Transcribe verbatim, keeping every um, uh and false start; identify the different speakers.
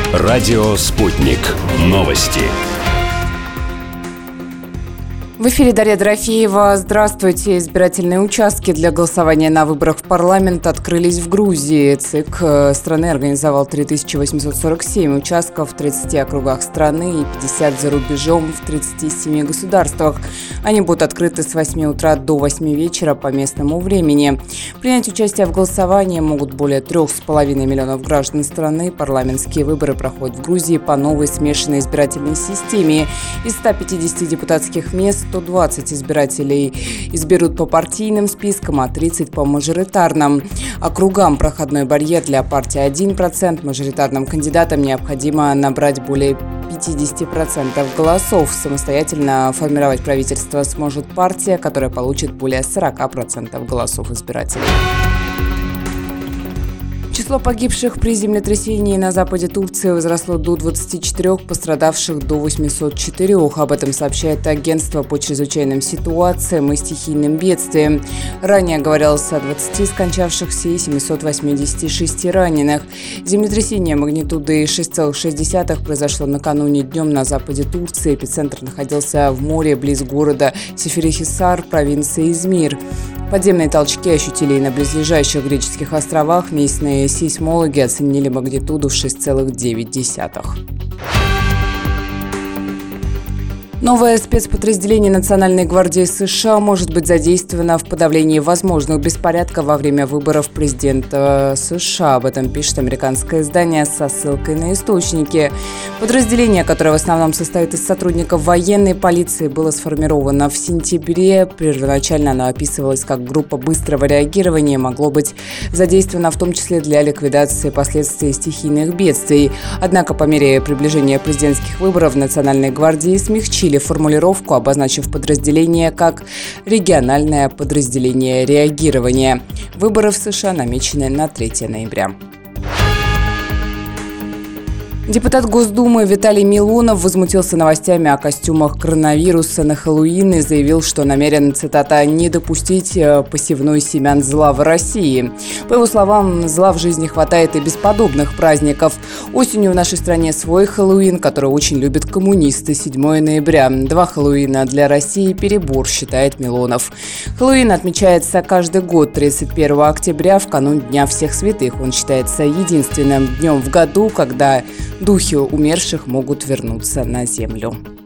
Speaker 1: Радио «Спутник». Новости.
Speaker 2: В эфире Дарья Дорофеева. Здравствуйте. Избирательные участки для голосования на выборах в парламент открылись в Грузии. ЦИК страны организовал три тысячи восемьсот сорок семь участков в тридцати округах страны и пятьдесят за рубежом в тридцати семи государствах. Они будут открыты с восьми утра до восьми вечера по местному времени. Принять участие в голосовании могут более трех с половиной миллионов граждан страны. Парламентские выборы проходят в Грузии по новой смешанной избирательной системе. Из ста пятидесяти депутатских мест сто двадцать избирателей изберут по партийным спискам, а тридцать по мажоритарным округам. Проходной барьер для партии один процент. Мажоритарным кандидатам необходимо набрать более пятьдесят процентов голосов. Самостоятельно формировать правительство сможет партия, которая получит более сорок процентов голосов избирателей. Число погибших при землетрясении на западе Турции возросло до двадцати четырёх, пострадавших до восьмисот четырёх. Об этом сообщает агентство по чрезвычайным ситуациям и стихийным бедствиям. Ранее говорилось о двадцати скончавшихся и семистах восьмидесяти шести раненых. Землетрясение магнитудой шесть целых шесть десятых произошло накануне днем на западе Турции. Эпицентр находился в море близ города Сеферихисар, провинции Измир. Подземные толчки ощутили и на близлежащих греческих островах. Местные сейсмологи оценили магнитуду в шесть целых девять десятых. Новое спецподразделение Национальной гвардии США может быть задействовано в подавлении возможных беспорядков во время выборов президента США. Об этом пишет американское издание со ссылкой на источники. Подразделение, которое в основном состоит из сотрудников военной полиции, было сформировано в сентябре. Первоначально оно описывалось как группа быстрого реагирования, могло быть задействовано в том числе для ликвидации последствий стихийных бедствий. Однако по мере приближения президентских выборов в Национальной гвардии смягчили формулировку, обозначив подразделение как региональное подразделение реагирования. Выборы в США намечены на третье ноября. Депутат Госдумы Виталий Милонов возмутился новостями о костюмах коронавируса на Хэллоуин и заявил, что намерен, цитата, «не допустить посевной семян зла в России». По его словам, зла в жизни хватает и без подобных праздников. Осенью в нашей стране свой Хэллоуин, который очень любят коммунисты, седьмого ноября. Два Хэллоуина для России – перебор, считает Милонов. Хэллоуин отмечается каждый год тридцать первого октября, в канун Дня всех святых. Он считается единственным днем в году, когда духи умерших могут вернуться на землю.